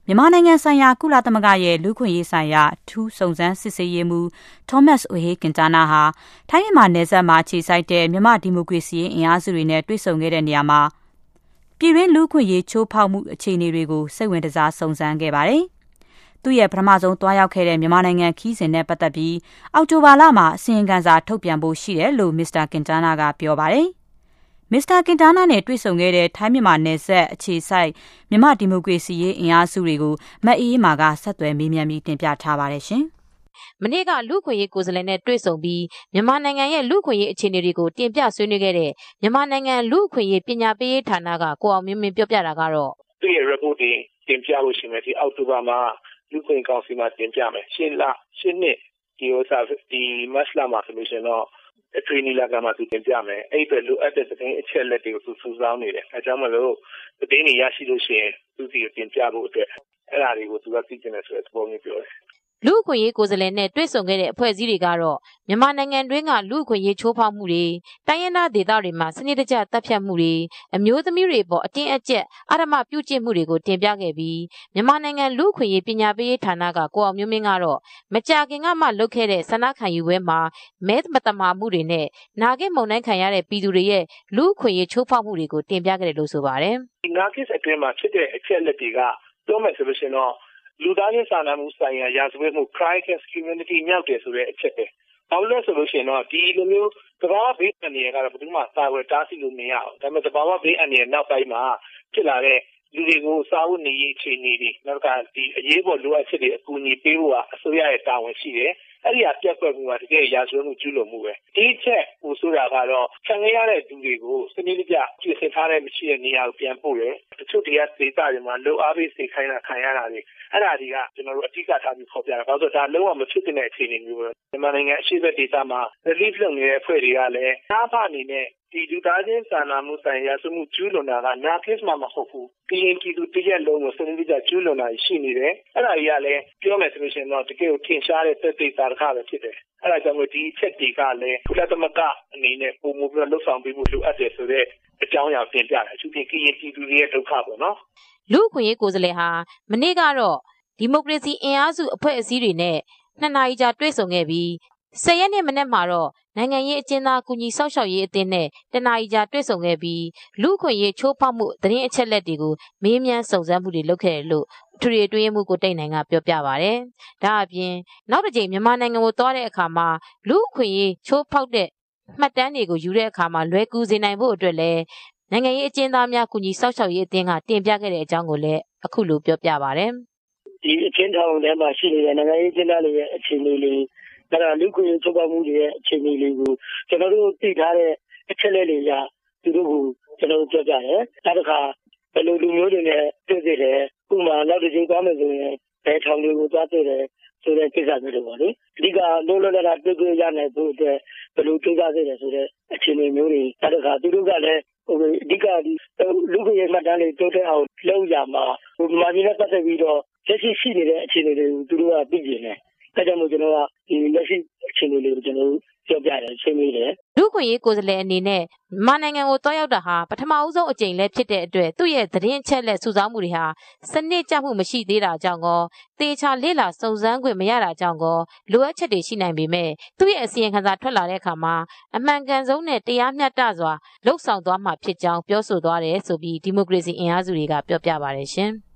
မြန်မာနိုင်ငံဆိုင်ရာကုလသမဂ္ဂရဲ့လူ့ခွင့်ရေးဆိုင်ရာထူးစုံစမ်းစစ်ဆေးရေးမှူး Thomas Ohay Quintana ဟာထိုင်းမြန်မာနယ်စပ်မှာခြေစိုက်တဲ့မြန်မာဒီမိုကရေစီအင်အားစုတွေနဲ့တွေ့ဆုံခဲ့တဲ့နေရာမှာပြည်တွင်းလူ့ခွင့်ရေးချိုးဖောက်မှုအခြေအနေတွေကိုစိတ်ဝင်စားစုံစမ်းခဲ့ပါတယ်။သူ့ရဲ့ပထမဆုံးတွားရောက်ခဲ့တဲ့မြန်မာနိုင်ငံခီးစဉ်နဲ့ပတ်သက်ပြီးအောက်တိုဘာလမှာအစီရင်ခံစာထုတ်ပြန်ဖို့ရှိတယ်လို့မစ္စတာကင်တာနာကပြောပါတယ်။မစ္စတာကင်တာနာနဲ့တွေ့ဆုံခဲ့တဲ့ထိုင်းမြန်မာနယ်စပ်အခြေစိုက်မြန်မာဒီမိုကရေစီရေးအင်အားစုတွေကိုမအေးမာကဆက်သွယ်မေးမြန်းပြီးတင်ပြထားပါတယ်ရှင်။မနေ့ကလူ့ခွင့်ရေးကိုယ်စားလှယ်နဲ့တွေ့ဆုံပြီးမြန်မာနိုင်ငံရဲ့လူ့ခွင့်ရေးအခြေအနေတွေကိုတင်ပြဆွေးနွေးခဲ့တဲ့မြန်မာနိုင်ငံလူ့ခွင့်ရေးပညာပေးရေးဌာနကကိုအောင်မင်းမင်းပြောပြတာကတော့သူ့ရဲ့ report တင်ပြလို့ရှိမယ်ဒီအောက်တိုဘာမှာလူ့ခွင့်ကောင်စီမှာတင်ပြမယ်ရှင်းနှစ်ဒီမတ်လမှာဆိုလို့ရှိရင်တော့အထွေနီလာကမှာသူတင်ပြမယ်အဲ့ဒီလိုအပ်တဲ့သတင်းအချက်လက်တွေကိုသူစူးစမ်းနေတယ်အဲကြောင့်မလို့သတင်းတွေရရှိလို့ရှိရင်သူစီကိုတင်ပြဖို့အတွက်အဲ့ဒါတွေကိုသူကသိကျင်တယ်ဆိုတဲ့သဘောမျိုးပြောတယ်လူ့အခွင့်ရေးကိုယ်စားလှယ်နဲ့တွေ့ဆုံခဲ့တဲ့အဖွဲ့အစည်းတွေကတော့မြန်မာနိုင်ငံတွင်းကလူ့အခွင့်ရေးချိုးဖောက်မှုတွေတိုင်းရင်းသားဒေသတွေမှာစနစ်တကျတပ်ဖြတ်မှုတွေအမျိုးသမီးတွေပေါ်အတင်းအကျပ်အဓမ္မပြုကျင့်မှုတွေကိုတင်ပြခဲ့ပြီးမြန်မာနိုင်ငံလူ့အခွင့်ရေးပညာပေးရေးဌာနကကိုအောင်မျိုးမင်းကတော့မကြာခင်ကမှလုပ်ခဲ့တဲ့ဆန္ဒခံယူပွဲမှာမဲမတမာမှုတွေနဲ့နာဂစ်မုန်တိုင်းခံရတဲ့ပြည်သူတွေရဲ့လူ့အခွင့်ရေးချိုးဖောက်မှုတွေကိုတင်ပြခဲ့တယ်လို့ဆိုပါတယ်ဒီနာဂစ်အတွင်းမှာဖြစ်တဲ့အချက်လက်တွေကပြောမယ်ဆိုလို့ရှိရင်တော့လူသားချင်းစာနာမှုဆိုင်ရာရာဇဝတ်မှု crime against humanity မြောက်တယ်ဆိုတဲ့အချက်ပဲ။ဘာလို့လဲဆိုလို့ရှိရင်တော့ဒီလိုမျိုးသဘာဝဘေးအန္တရာယ်ကတော့ဘယ်သူမှစာဝယ်တားဆီးလို့မရဘူး။ဒါပေမဲ့သဘာဝဘေးအန္တရာယ်နောက်ပိုင်းမှာဖြစ်လာတဲ့လူတွေကိုစာဝတ်နေရေးအခြေအနေတွေနောက်ကဒီအရေးပေါ်လိုအပ်ချက်တွေအကူအညီပေးဖို့ကအစိုးရရဲ့တာဝန်ရှိတယ်။အဲ့ဒီအပြတ်ကွက်မှုကတကယ်ရာဇဝတ်မှုကျူးလွန်မှုပဲ။ဒီချက်ဟိုဆိုတာကတော့ခံရတဲ့လူတွေကိုစနစ်တကျပြင်ဆင်ထားတဲ့မရှိတဲ့နေရာကိုပြန်ပို့တယ်။တချို့တရားဒေသတွေမှာလိုအားပေးစေခိုင်းတာခံရတာတွေအဲ့ဒါတွေကကျွန်တော်တို့အဓိကထားပြီးဖော်ပြတာ။ဘာလို့ဆိုတော့ဒါလုံးဝမဖြစ်တဲ့အခြေအနေမျိုးပဲ။မြန်မာနိုင်ငံအရှေ့ဘက်ဒေသမှာ relief လုပ်နေတဲ့အဖွဲ့တွေကလည်းအားဖအနေနဲ့ဒီလူသားချင်းစာနာမှုဆိုင်ရာမှုကျူးလွန်တာကနာကစ်မှမဟုတ်ဘူး။ကရင်ပြည်သူတရက်လုံးကိုစနစ်တကျကျူးလွန်တာရှိနေတယ်။အဲ့ဒါတွေကလည်းပြောမယ်ဆိုလို့ရှိရင်တော့တကယ်ကိုထင်ရှားတဲ့သက်သေသာဓကပဲဖြစ်တယ်။အဲ့ဒါကြောင့်မို့ဒီအချက်တွေကလည်းကုလသမဂ္ဂအနေနဲ့ပုံမှုပြီးလှုပ်ဆောင်ပေးဖို့လိုအပ်တယ်ဆိုတဲ့အကြောင်းအရာပြင်ပြတယ်။အထူးဖြင့်ကရင်ပြည်သူတွေရဲ့ဒုက္ခပေါ့နော်။လူ့အခွင့်ရေးကိုယ်စားလှယ်ဟာမနေ့ကတော့ဒီမိုကရေစီအင်အားစုအဖွဲ့အစည်းတွေနဲ့2 နာရီကြာတွေ့ဆုံခဲ့ပြီး10 ရက်နေ့မနေ့မှာတော့နိုင်ငံရေးအကျဉ်းသားကူညီဆောက်ရှောက်ရေးအသင်းနဲ့1 နာရီကြာတွေ့ဆုံခဲ့ပြီးလူ့အခွင့်ရေးချိုးဖောက်မှုသတင်းအချက်လက်တွေကိုမေးမြန်းစုံစမ်းမှုတွေလုပ်ခဲ့တယ်လို့ထူရီအတွင်းမှုကိုတိတ်နိုင်ကပြောပြပါတယ်။ဒါအပြင်နောက်တစ်ကြိမ်မြန်မာနိုင်ငံကိုသွားတဲ့အခါမှာလူ့အခွင့်ရေးချိုးဖောက်တဲ့မှတ်တမ်းတွေကိုယူတဲ့အခါမှာလွယ်ကူစေနိုင်ဖို့အတွက်လည်းနိုင်ငံရေးအကျဉ်းသားများကူညီဆောက်ရှောက်ရေးအသင်းကတင်ပြခဲ့တဲ့အကြောင်းကိုလည်းအခုလိုပြောပြပါတယ်။ဒီအကျဉ်းထောင်ထဲမှာရှိနေတဲ့နိုင်ငံရေးအကျဉ်းသားတွေရဲ့အခြေအနေလေးအဲ့ဒါလူ့ခွင့်ရေးချိုးဖောက်မှုတွေရဲ့အခြေအနေလေးကိုကျွန်တော်တို့သိထားတဲ့အချက်လက်တွေအရသူတို့ကိုကျွန်တော်တို့ပြောပြတယ်။နောက်တစ်ခါဘယ်လိုလူမျိုးတွေနဲ့တွေ့သေးတယ်ဥပမာနောက်တစ်ချိန်သွားမယ်ဆိုရင်ဘယ်ထောင်တွေကိုသွားတွေ့တယ်ဆိုတဲ့ကိစ္စမျိုးတွေပေါ့လေ။အဓိကလုံးလုံးလာတွေ့ရနိုင်ဖို့အတွက်ဘယ်လိုကြိုးစားသေးတယ်ဆိုတဲ့အခြေအနေမျိုးတွေနောက်တစ်ခါသူတို့ကလည်းအဓိကလူ့ခွင့်ရေးမှတ်တမ်းတွေတိုးတက်အောင်လုပ်ရမှာမြန်မာပြည်နဲ့ပတ်သက်ပြီးတော့လက်ရှိနေတဲ့အခြေအနေတွေကိုသူတို့ကသိကျင်တယ်။ဒါကြောင့်မို့ကျွန်တော်ကဒီလက်ရှိအခြေအနေလေးကိုကျွန်တော်ပြောပြတယ်ဆွေးနွေးတယ်လူ့ခွင့်ရေးကိုယ်စားလှယ်အနေနဲ့မြန်မာနိုင်ငံကိုတွားရောက်တာဟာပထမဦးဆုံးအကြိမ်လည်းဖြစ်တဲ့အတွက်သူ့ရဲ့သတင်းအချက်အလက်စုဆောင်းမှုတွေဟာစနစ်ကျမှုမရှိသေးတာကြောင့်ကောသေချာလေ့လာစုံစမ်းခွင့်မရတာကြောင့်ကောလိုအပ်ချက်တွေရှိနိုင်ပေမဲ့သူ့ရဲ့အစီရင်ခံစာထွက်လာတဲ့အခါမှာအမှန်ကန်ဆုံးနဲ့တရားမျှတစွာလှုပ်ဆောင်သွားမှာဖြစ်ကြောင်းပြောဆိုသွားတယ်ဆိုပြီးဒီမိုကရေစီအင်အားစုတွေကပြောပြပါတယ်ရှင်။